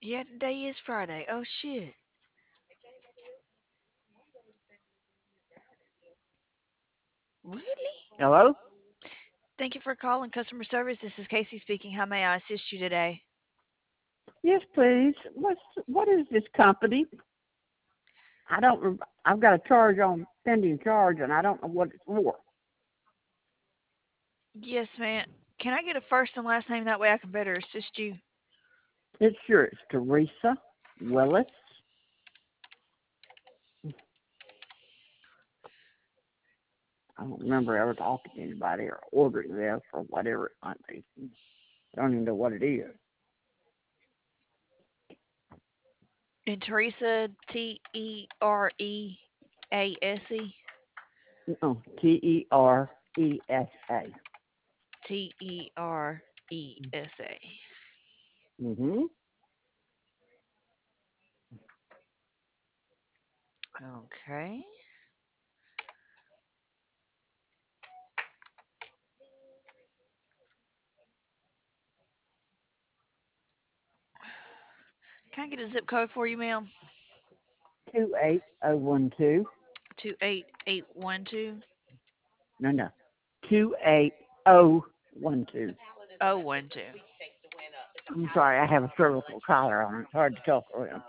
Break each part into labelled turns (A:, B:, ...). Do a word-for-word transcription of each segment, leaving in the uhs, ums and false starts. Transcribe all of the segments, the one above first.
A: Yeah, today is Friday. Oh shit. Really?
B: Hello?
A: Thank you for calling customer service. This is Casey speaking. How may I assist you today?
B: Yes, please. What's what is this company? I don't. rem- I've got a charge on pending charge, and I don't know what it's for.
A: Yes, ma'am. Can I get a first and last name? That way I can better assist you.
B: It's sure it's Teresa Willis. I don't remember ever talking to anybody or ordering this or whatever it might be. I don't even know what it is.
A: And Teresa, T E R E A S E.
B: No, T E R E S A.
A: T E R E S A.
B: Mm-hmm.
A: Okay. Can I get a zip code for you, ma'am?
B: Two eight oh one two.
A: Two eight eight one two.
B: No, no. Two eight oh one two.
A: Oh one two.
B: I'm sorry, I have a cervical collar on. It's hard to talk around.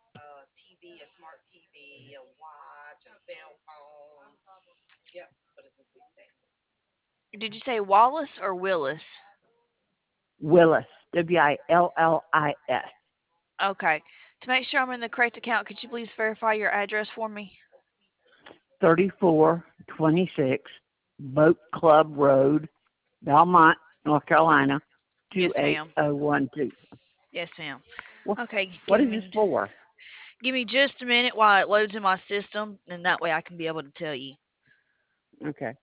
A: Did you say Wallace or Willis?
B: Willis, W I L L I S,
A: Okay. To make sure I'm in the correct account, could you please verify your address for me?
B: thirty-four twenty-six Boat Club Road, Belmont, North Carolina,
A: Yes,
B: two eight
A: ma'am.
B: oh one two.
A: Yes, ma'am.
B: What,
A: Okay,
B: what
A: give
B: is this
A: me
B: for?
A: give me just a minute while it loads in my system, and that way I can be able to tell you.
B: Okay.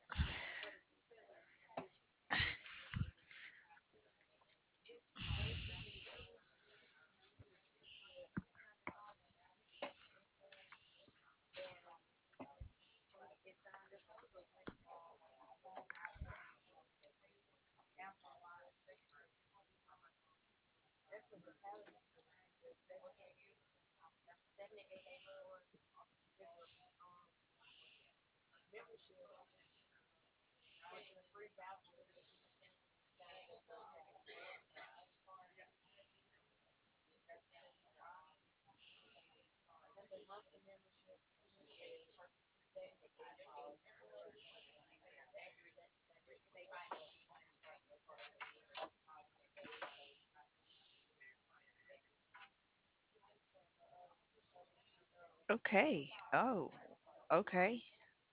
A: Okay. Oh, okay.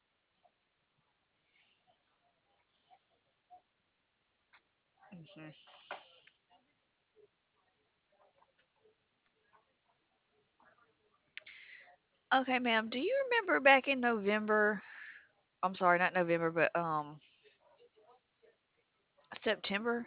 A: hmm Okay, ma'am. Do you remember back in November? I'm sorry, not November, but um September.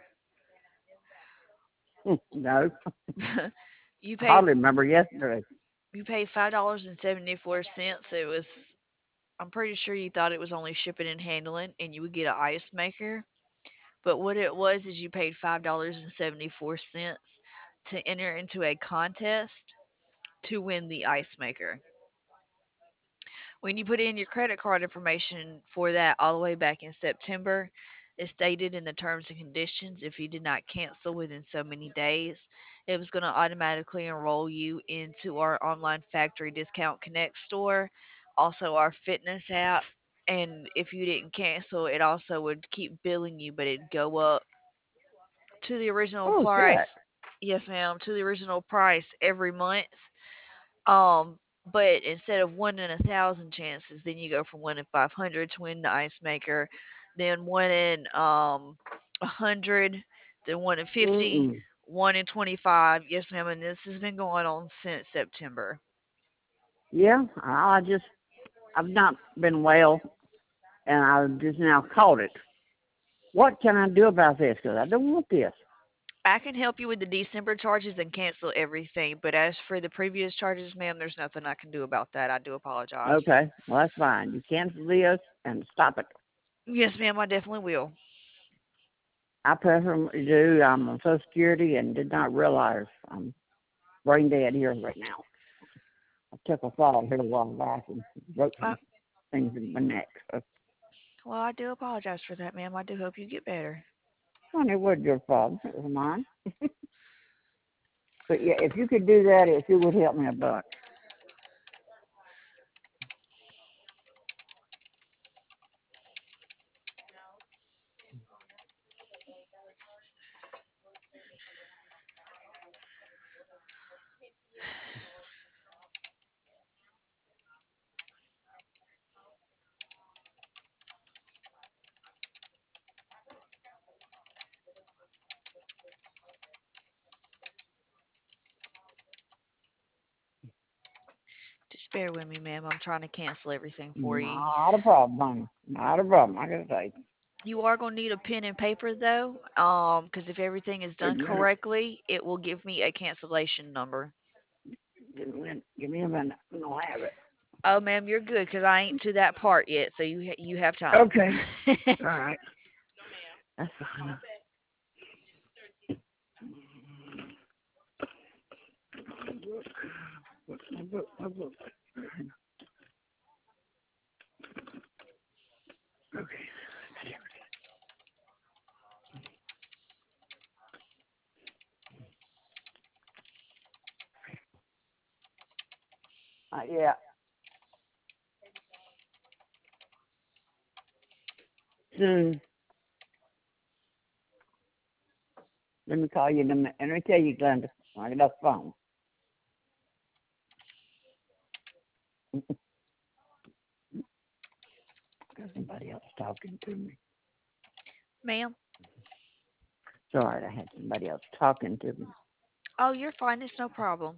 B: No,
A: you
B: I
A: paid
B: hardly remember yesterday.
A: you paid five dollars and seventy four cents. It was. I'm pretty sure you thought it was only shipping and handling, and you would get an ice maker. But what it was is you paid five dollars and seventy four cents to enter into a contest to win the ice maker. When you put in your credit card information for that all the way back in September, it stated in the terms and conditions if you did not cancel within so many days, it was going to automatically enroll you into our online factory discount connect store, also our fitness app. And if you didn't cancel, it also would keep billing you, but it'd go up to the original
B: Oh,
A: price.
B: shit.
A: Yes, ma'am, to the original price every month. Um, but instead of one in a thousand chances, then you go from one in five hundred to win the ice maker, then one in um a hundred, then one in fifty,
B: Mm-mm.
A: one in twenty-five. Yes, ma'am, and this has been going on since September.
B: Yeah, I just, I've not been well, and I've just now caught it. What can I do about this? Because I don't want this.
A: I can help you with the December charges and cancel everything, but as for the previous charges, ma'am, there's nothing I can do about that. I do apologize.
B: Okay, well, that's fine. You cancel this and stop it.
A: Yes, ma'am, I definitely will.
B: I presently do. I'm on Social Security and did not realize. Um, brain dead here right now. I took a fall here a while back and broke
A: Uh,
B: some things in my neck. So,
A: well, I do apologize for that, ma'am. I do hope you get better.
B: well, it wasn't your fault. It was mine. But yeah, if you could do that, it sure would help me a bunch.
A: Just bear with me, ma'am. I'm trying to cancel everything for you.
B: Not a problem, honey. Not a problem. I gotta say.
A: You are going to need a pen and paper, though, um, because if everything is
B: Wait
A: done
B: a minute.
A: correctly, it will give me a cancellation number.
B: Give me, a- give me a minute. I don't have it.
A: Oh, ma'am, you're good, because I ain't to that part yet, so you ha- you have time.
B: Okay. All right. That's fine. What's my book? My book. Okay. Uh, yeah. Soon. Let me call you in a minute. Let me tell you, Glenda. I get off the phone. Got somebody else talking to me.
A: Ma'am?
B: Sorry, I had somebody else talking to me.
A: Oh, you're fine. It's no problem.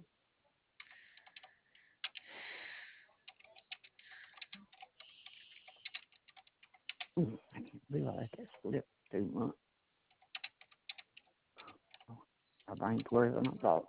B: Mm, I didn't realize that slipped too much. My brain's worse than I thought.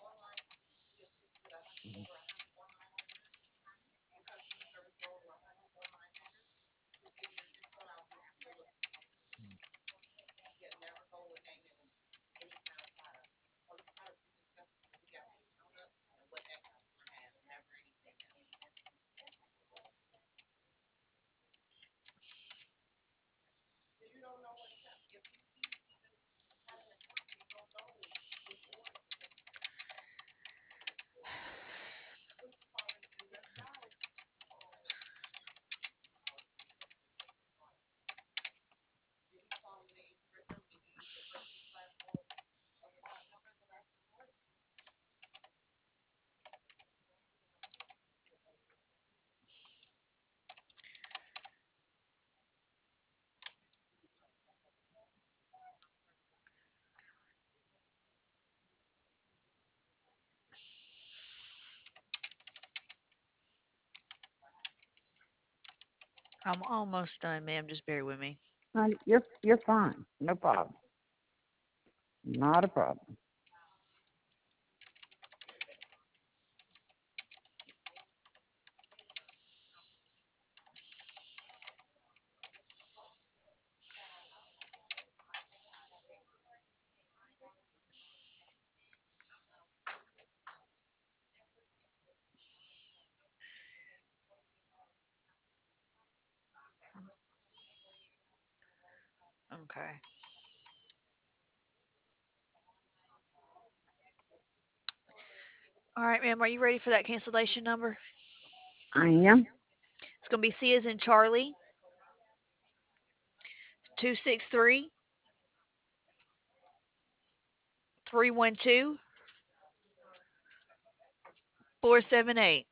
A: I'm almost done, ma'am. Just bear with me.
B: Honey, you're you're fine. No problem. Not a problem.
A: Okay. All right, ma'am. Are you ready for that cancellation number?
B: I am.
A: It's going to be C as in Charlie, two six three, three one two, four seven eight.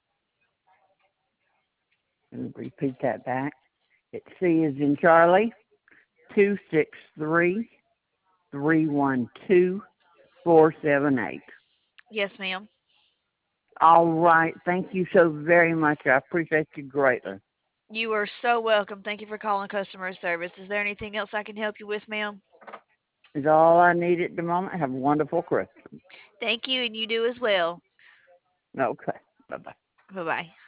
B: Let me repeat that back. It's C is in Charlie. Two six three three one two four seven eight.
A: Yes, ma'am.
B: All right. Thank you so very much. I appreciate you greatly.
A: You are so welcome. Thank you for calling customer service. Is there anything else I can help you with, ma'am?
B: Is all I need at the moment. Have a wonderful Christmas.
A: Thank you, and you do as well.
B: Okay. Bye bye.
A: Bye bye.